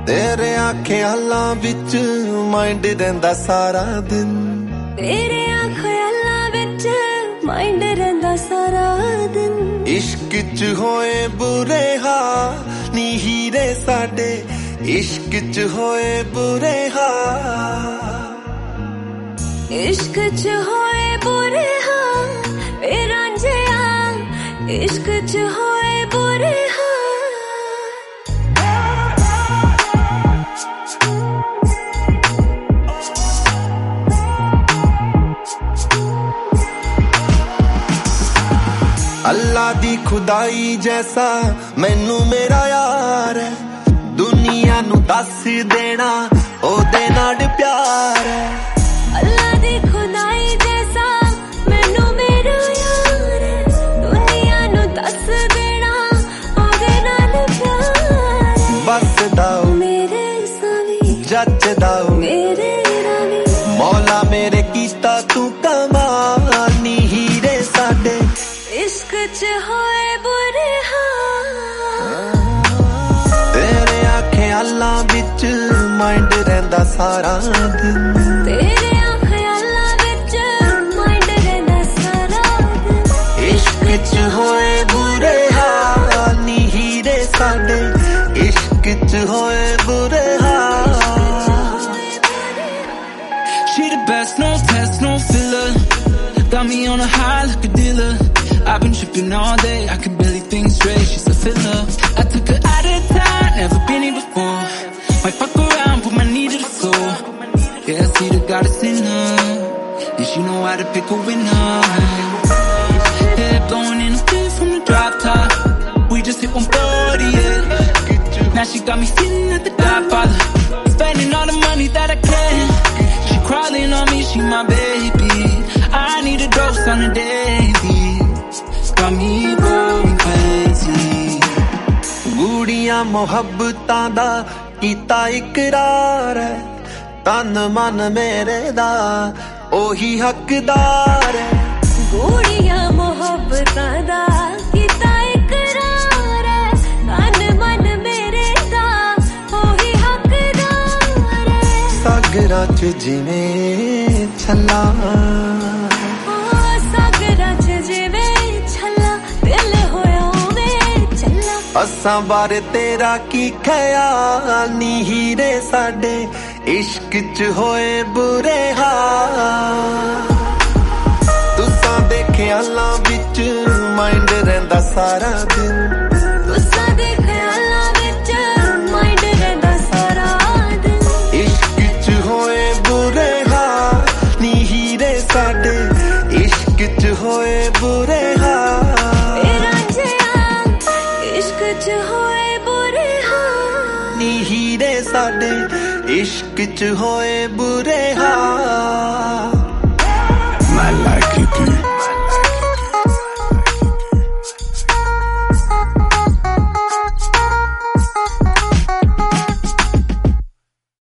तेरे ख्यालां विच माइंड रहिंदा सारा दिन, तेरे ख्यालां विच माइंड रहिंदा सारा दिन। इश्क च होए बुरे हाल नी हीरे साडे, इश्क च होए बुरे हाल, इश्क च होए बुरे हाल वे रांझिया, इश्क च होए बुरे हाल। अल्लाह दी खुदाई जैसा मैनू मेरा यार है, दुनिया नू दस देना ओदे नाल प्यार है। अल्लाह दी खुदाई जैसा मैनू मेरा यार है, दुनिया नू दस देना ओदे नाल प्यार है। बस दाओ मेरे सावी जच दाओ मेरे रावी, मौला मेरे कीता तू कमाल नी हीरे साडे, इश्क च होए बुरे हाल। तेरे ख्यालां विच माइंड रहिंदा सारा दिन, तेरे ख्यालां विच माइंड रहिंदा सारा दिन। इश्क च होए बुरे हाल नी हीरे साडे, इश्क च होए बुरे हाल। She the best, no test, no filler, got me on a high like a dealer. I've been tripping all day, I can barely think straight, she's a filler. I took her out of town, never been here before. Might fuck around, put my knee to the floor. Yeah, I see the goddess in her, and she know how to pick a winner. Yeah, blowing in the wind from the drop top, we just hit 140, yeah. Now she got me feeling like the Godfather, spending all the money that I can. She crawling on me, she my baby, I need a dose on the daily, got me going crazy. गूड़ियां मोहब्बतां दा कीता इकरार है, तन मन मेरे दा ओही हकदार है। गूड़ियां मोहब्बतां दा कीता इकरार है, तन मन मेरे दा ओही हकदार है। सागरां च जिवें छल्ला, सागरां च जिवें छल्ला, दिल होया उवें चल्ला। असां बारे तेरा की ख्याल नी हीरे साडे, इश्क च होए बुरे हाल। तुसां दे ख्यालां विच माइंड रहिंदा सारा दिन, तुसां दे ख्यालां विच माइंड रहिंदा सारा दिन। इश्क च होए बुरे हाल नी हीरे साडे, इश्क च होए बुरे हाल। वे रांझिया, इश्क च होए बुरे हाल नी हीरे साडे, इश्क च होए बुरे हाल।